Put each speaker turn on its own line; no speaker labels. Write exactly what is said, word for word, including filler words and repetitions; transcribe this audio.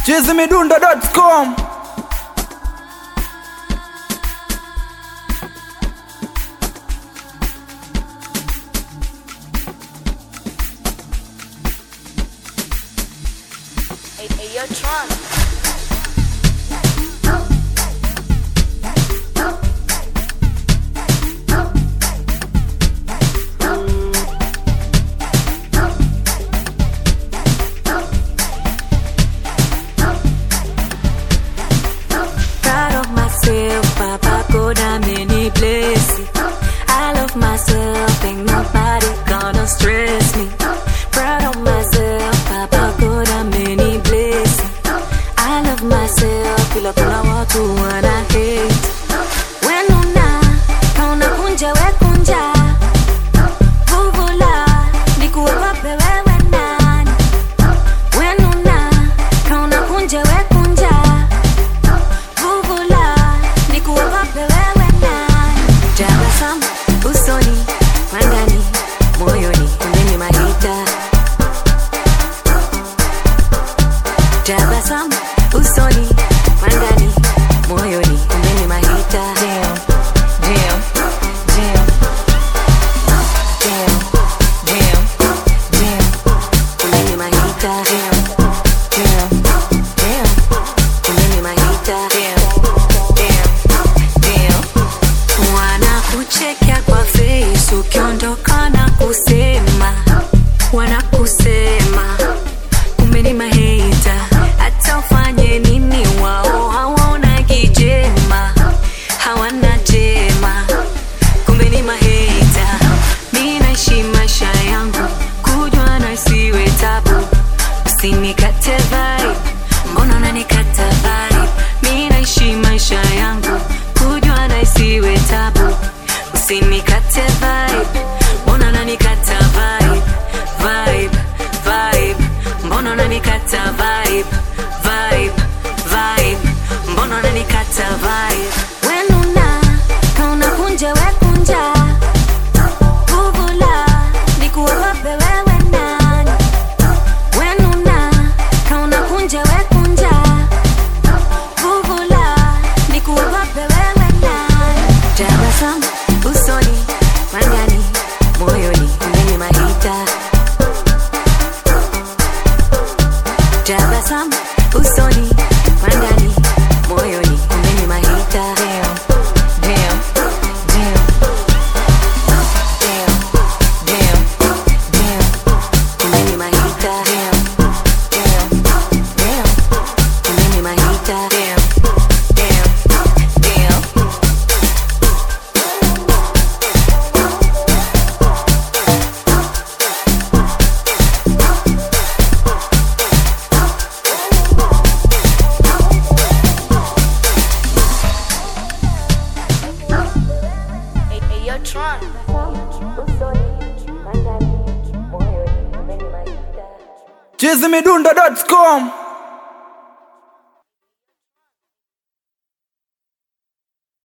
chizzy midundo dot com.
Hey, hey, yo, Tron.
Papa go down many places. I love myself, ain't nobody gonna stress me. Proud of myself, Papa go down many places. I love myself, feel like I want to wanna hate. When una, kauna kunja we kunja. Vuvula, nikuwa wape wewe nani. When una, kauna kunja we kunja. Tabasamu usoni, mwangani, moyoni, umeni mahita. Tabasamu usoni, mwangani, moyoni, umeni mahita. Damn, damn, damn, damn, damn, damn, umeni mahita. Damn, damn, damn, umeni mahita. Damn, damn, damn. Wanakuchekea kwa face ukiondoka na kusema, wanakusema kumbe ni mahita. Hata ufanye nini wao hawaona kijema, hawana jema, kumbe ni mahita. Mimi naishi maisha yangu kujua na isiwe tabu. Usinikate vibe, mbona unanikata vibe? Mimi naishi maisha yangu kujua na isiwe tabu. Usinikate vibe, mbona unanikata vibe? Vibe, vibe, mbona unanikata vibe? Vibe, vibe, mbona unanikata vibe? When una, kauna kunja we kunja. Vuvula, nikuwa wape wewe nani. When una, kauna kunja we kunja. Vuvula, nikuwa wape wewe nani. Tabasamu usoni, mwangani, moyoni, umeni mahita. Tabasamu usoni, mwangani, moyoni, umeni mahita. Damn, damn, damn, damn, damn, damn, umeni mahita. Damn, damn, damn, umeni mahita. Damn, damn, damn.
Hey, hey, yo, Tron.
chizzy midundo dot com.